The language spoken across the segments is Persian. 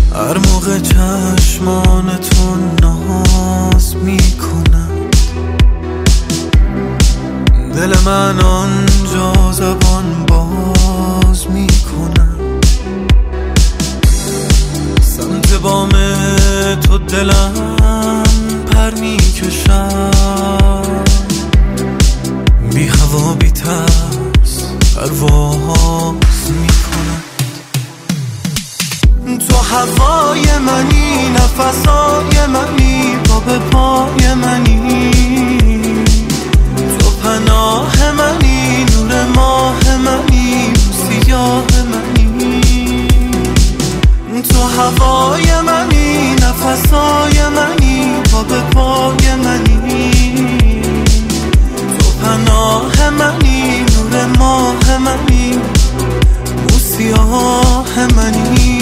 هر موقع چشمانتون ناز میکنن، دل من آنجا زبان باز میکنن. سمت بام تو دلم پر میکشم، بی هوا بی ترس پرواز میکنن. تو هوای منی، نفسای منی، پا به پای منی، تو پناه منی، نور ماه منی، سیاه منی. تو هوای منی، نفسای منی، پا به پای منی، تو پناه منی، نور ماه منی، سیاه منی.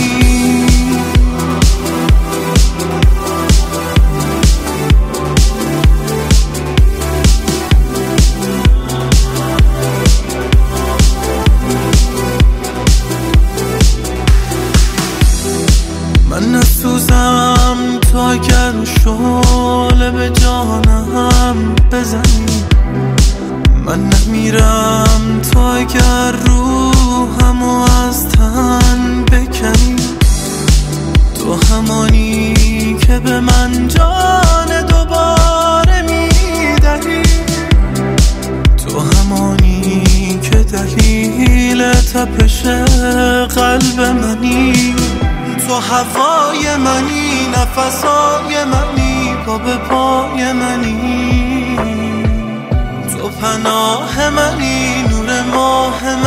من نسوزم تو اگر شعله به جانم بزنی، من نمیرم تو اگر روحمو از تن بکنی. تو همانی که به من جان دوباره میدهی، تو همانی که دلیل تپش قلب منی. تو هوای منی، نفسای منی، پا به پای منی، تو پناه منی، نور ماه منی.